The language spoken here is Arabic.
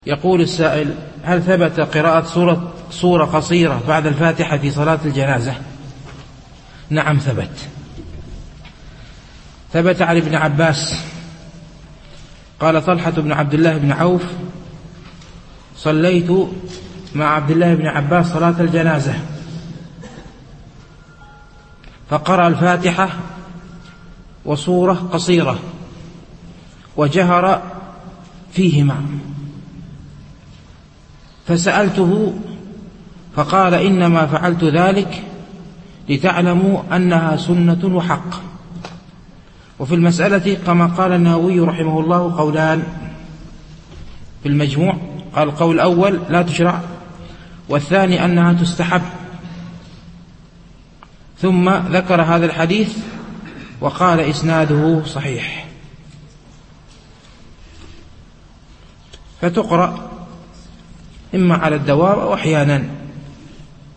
يقول السائل: هل ثبت قراءة سورة قصيرة بعد الفاتحة في صلاة الجنازة؟ نعم ثبت عن ابن عباس قال طلحة بن عبد الله بن عوف: صليت مع عبد الله بن عباس صلاة الجنازة فقرأ الفاتحة وسورة قصيرة وجهر فيهما، فسألته فقال: إنما فعلت ذلك لتعلموا أنها سنة وحق. وفي المسألة كما قال النووي رحمه الله قولان في المجموع، قال القول الأول لا تشرع، والثاني أنها تستحب. ثم ذكر هذا الحديث وقال: إسناده صحيح. فتقرأ إما على الدوام أو أحيانا